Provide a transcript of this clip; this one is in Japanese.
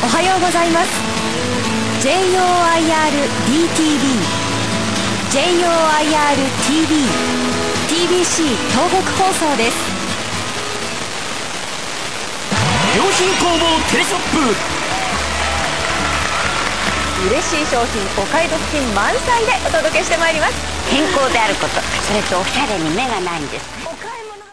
おはようございます。 JOIR-DTV JOIR-TV TBC 東北放送です。 良品工房テレショップ、 嬉しい商品、お買い得品満載でお届けしてまいります。 健康であること、それとおしゃれに目がないんです。 お買い物